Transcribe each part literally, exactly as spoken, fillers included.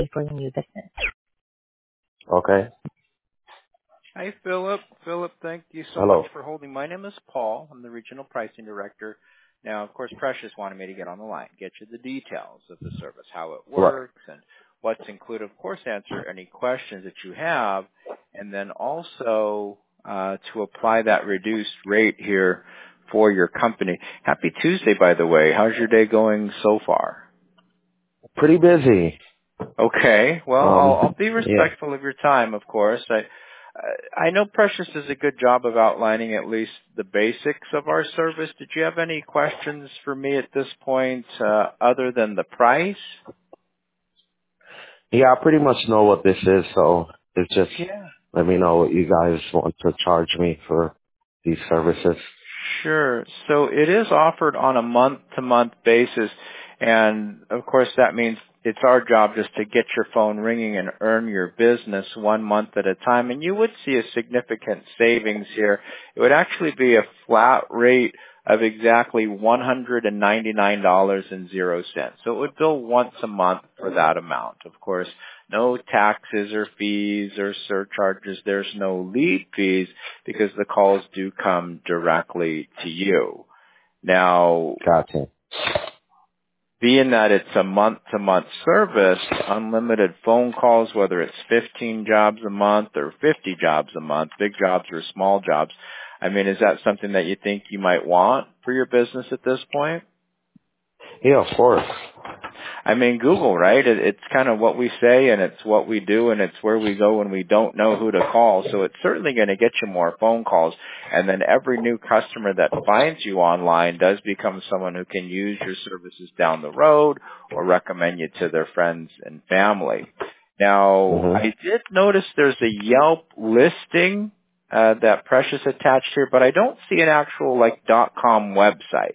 day for new business. Okay. Hi, Philip. Philip, thank you so much Hello. for holding. My name is Paul. I'm the Regional Pricing Director. Now, of course, Precious wanted me to get on the line, get you the details of the service, how it Right. works, and what's included. Of course, answer any questions that you have, and then also uh, to apply that reduced rate here for your company. Happy Tuesday, by the way. How's your day going so far? Pretty busy. Okay. Well, I'll, I'll Um. be Yeah. respectful of your time, of course. I, I know Precious does a good job of outlining at least the basics of our service. Did you have any questions for me at this point, uh, other than the price? Yeah. I pretty much know what this is, so it's just Yeah. let me know what you guys want to charge me for these services. Sure. So it is offered on a month-to-month basis, and of course that means it's our job just to get your phone ringing and earn your business one month at a time, and you would see a significant savings here. It would actually be a flat rate of exactly one hundred ninety-nine dollars and zero cents. So it would bill once a month for that amount. Of course, no taxes or fees or surcharges. There's no lead fees because the calls do come directly to you. Now, Gotcha. being that it's a month-to-month service, unlimited phone calls, whether it's fifteen jobs a month or fifty jobs a month, big jobs or small jobs, I mean, is that something that you think you might want for your business at this point? Yeah, of course. I mean, Google, right? It, it's kind of what we say and it's what we do and it's where we go when we don't know who to call. So it's certainly going to get you more phone calls. And then every new customer that finds you online does become someone who can use your services down the road or recommend you to their friends and family. Now, Mhm. I did notice there's a Yelp listing uh, that Precious attached here, but I don't see an actual like .com website.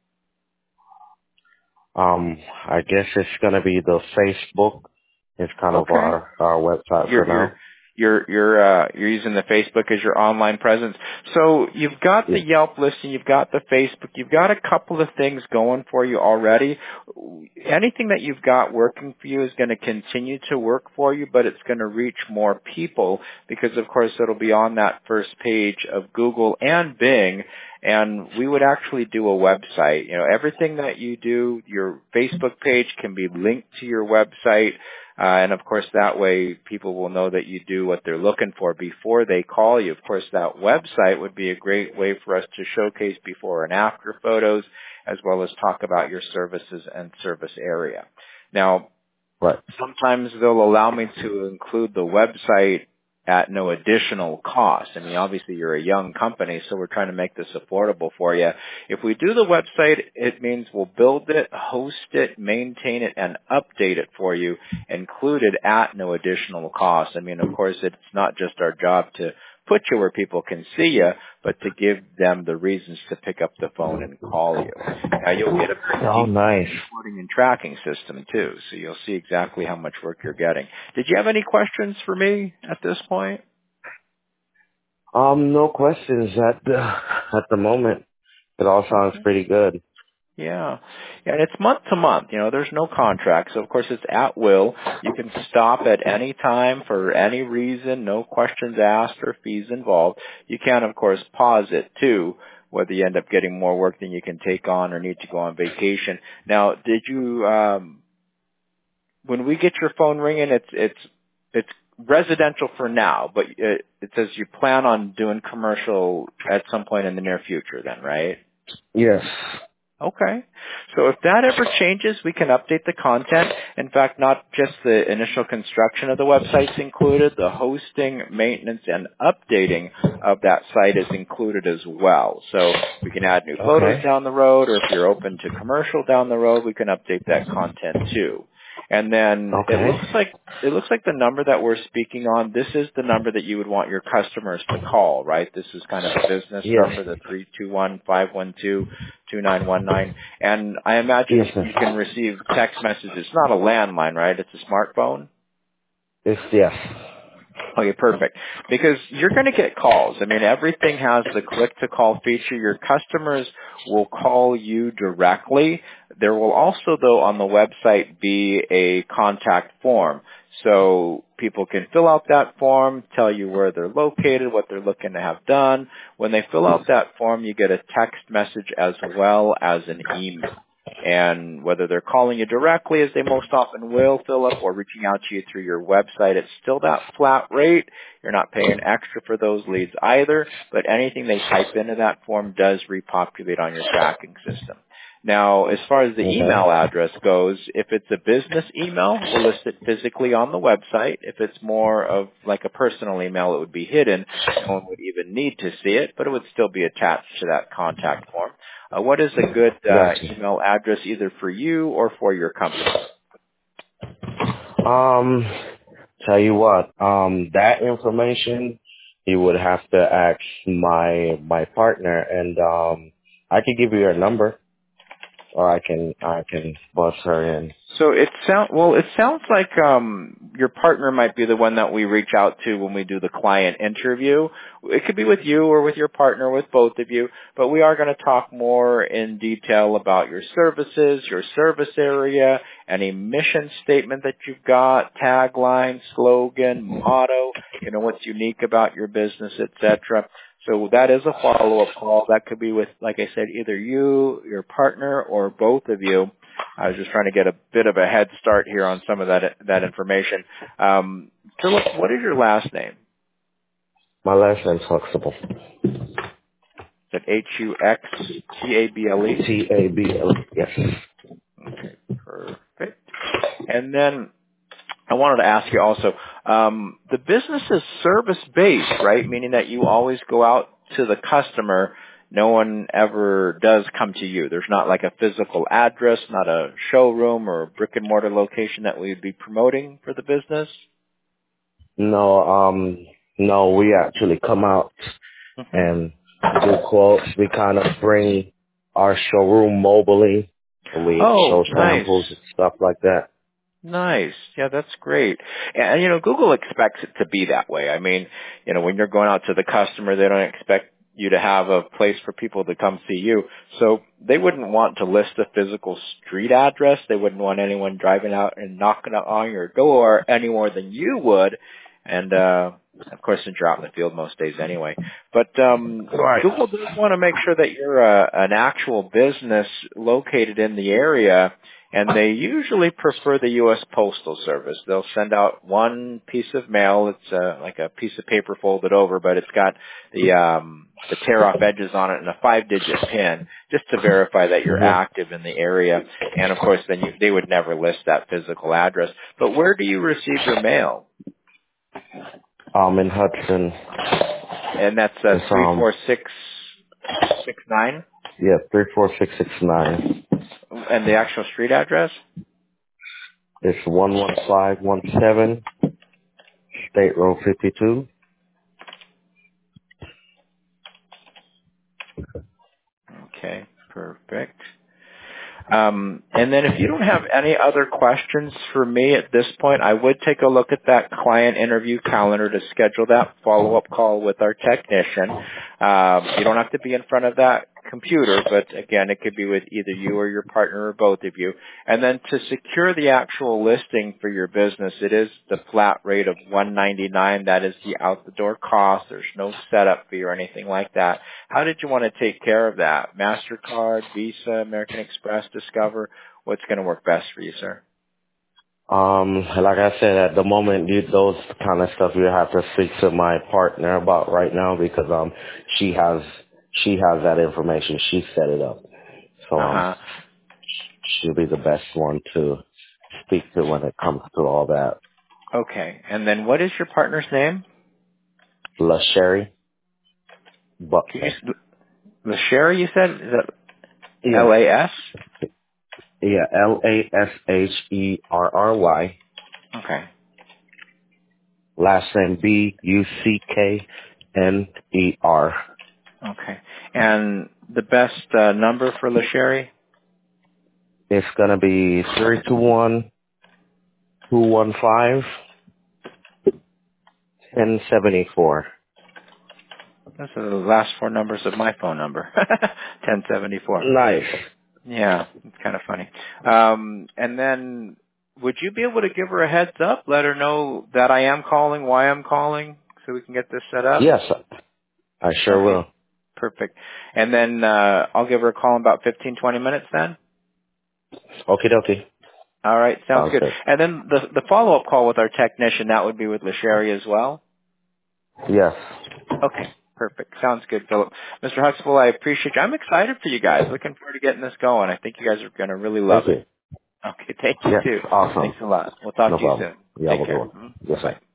Um. I guess it's gonna be the Facebook. It's kind of Okay. our our website for You're you're now. you're you're uh you're using the Facebook as your online presence. So you've got the Yeah. Yelp listing, you've got the Facebook, you've got a couple of things going for you already. Anything that you've got working for you is going to continue to work for you, but it's going to reach more people because of course it'll be on that first page of Google and Bing. And we would actually do a website. You know, everything that you do, your Facebook page can be linked to your website. Uh, and of course that way people will know that you do what they're looking for before they call you. Of course that website would be a great way for us to showcase before and after photos as well as talk about your services and service area. Now, Right. sometimes they'll allow me to include the website at no additional cost. I mean, obviously you're a young company, so we're trying to make this affordable for you. If we do the website, it means we'll build it, host it, maintain it, and update it for you, included at no additional cost. I mean, of course, it's not just our job to put you where people can see you, but to give them the reasons to pick up the phone and call you. Now, you'll get a very Oh, detailed nice. reporting and tracking system, too, so you'll see exactly how much work you're getting. Did you have any questions for me at this point? Um. No questions at the at the moment. It all sounds Okay. pretty good. Yeah. Yeah, and it's month to month. You know, there's no contract. So, of course, it's at will. You can stop at any time for any reason, no questions asked or fees involved. You can, of course, pause it, too, whether you end up getting more work than you can take on or need to go on vacation. Now, did you, um, when we get your phone ringing, it's, it's, it's residential for now, but it, it says you plan on doing commercial at some point in the near future then, right? Yes. Okay. So if that ever changes, we can update the content. In fact, not just the initial construction of the website's included, the hosting, maintenance, and updating of that site is included as well. So we can add new photos Okay. down the road, or if you're open to commercial down the road, we can update that content too. And then it Okay. looks like it looks like the number that we're speaking on, this is the number that you would want your customers to call, right? This is kind of a business Yes. number, the three two one, five one two, two nine one nine. And I imagine Yes, you, sir. you can receive text messages. It's not a landline, right? It's a smartphone? It's yes. Okay, perfect. Because you're going to get calls. I mean, everything has the click-to-call feature. Your customers will call you directly. There will also, though, on the website be a contact form. So people can fill out that form, tell you where they're located, what they're looking to have done. When they fill out that form, you get a text message as well as an email. And whether they're calling you directly, as they most often will, Philip, or reaching out to you through your website, it's still that flat rate. You're not paying extra for those leads either, but anything they type into that form does repopulate on your tracking system. Now, as far as the Okay. email address goes, if it's a business email, we'll list it physically on the website. If it's more of like a personal email, it would be hidden. No one would even need to see it, but it would still be attached to that contact form. Uh, what is a good uh, Gotcha. email address either for you or for your company? Um, tell you what, um, that information you would have to ask my my partner, and um, I could give you her number, or I can I can buzz her in. So it sound well. It sounds like um, your partner might be the one that we reach out to when we do the client interview. It could be with you or with your partner, with both of you. But we are going to talk more in detail about your services, your service area, any mission statement that you've got, tagline, slogan, motto. You know what's unique about your business, et cetera. So that is a follow-up call. That could be with, like I said, either you, your partner, or both of you. I was just trying to get a bit of a head start here on some of that that information. Um, Philip, what is your last name? My last name's Huxtable. Is it H U X T A B L E? T A B L. Yes. Okay, perfect. And then I wanted to ask you also, um, the business is service-based, right? Meaning that you always go out to the customer. No one ever does come to you. There's not like a physical address, not a showroom or brick-and-mortar location that we would be promoting for the business? No, um, no, we actually come out hmm and do quotes. We kind of bring our showroom mobily, and we Oh, show samples nice. and stuff like that. Nice. Yeah, that's great. And, you know, Google expects it to be that way. I mean, you know, when you're going out to the customer, they don't expect you to have a place for people to come see you. So they wouldn't want to list a physical street address. They wouldn't want anyone driving out and knocking on your door any more than you would. And, uh, of course, since you're out in the field most days anyway. But, um, Right. Google does want to make sure that you're a, an actual business located in the area. And they usually prefer the U S Postal Service. They'll send out one piece of mail. It's uh, like a piece of paper folded over, but it's got the um, the tear-off edges on it and a five-digit PIN, just to verify that you're Mm-hmm. active in the area. And of course, then you, they would never list that physical address. But where do you receive your mail? Um, in Hudson, And that's uh, it's three um, four six six nine. yeah, three four six six nine. And the actual street address? It's one one five one seven State Road fifty two. Okay, perfect. Um, and then if you don't have any other questions for me at this point, I would take a look at that client interview calendar to schedule that follow-up call with our technician. Um, you don't have to be in front of that computer, but again, it could be with either you or your partner or both of you. And then to secure the actual listing for your business, it is the flat rate of one ninety-nine. That is the out-the-door cost. There's no setup fee or anything like that. How did you want to take care of that? MasterCard, Visa, American Express, Discover? What's going to work best for you, sir? Um, like I said, at the moment, you, those kind of stuff you have to speak to my partner about right now because um, she has she has that information. She set it up, so um, Uh-huh. she'll be the best one to speak to when it comes to all that. Okay. And then what is your partner's name? La Sherry Can you, Butler. s- LaSherry, you said? Is that Yeah, L A S? yeah, L A S H E R R Y. Okay. Last name B U C K N E R. Okay. And the best uh, number for LaSherry? It's gonna be three two one two one five ten seventy-four. Those are the last four numbers of my phone number. ten seventy-four. Nice. Yeah, it's kind of funny. Um, and then, would you be able to give her a heads up? Let her know that I am calling, why I'm calling, so we can get this set up? Yes, I sure Okay, will. perfect. And then uh, I'll give her a call in about fifteen, twenty minutes then? Okie dokie. All right, sounds Sounds good. good. And then the, the follow-up call with our technician, that would be with LaSherry as well? Yes. Okay, perfect. Sounds good, Philip. Mister Huxtable, I appreciate you. I'm excited for you guys. Looking forward to getting this going. I think you guys are going to really love Thank it. you. Okay, thank you Yes, too. awesome. Thanks a lot. We'll talk No to you problem. soon. You have Take a good care. one. Mhm. Yes, sir. Bye-bye.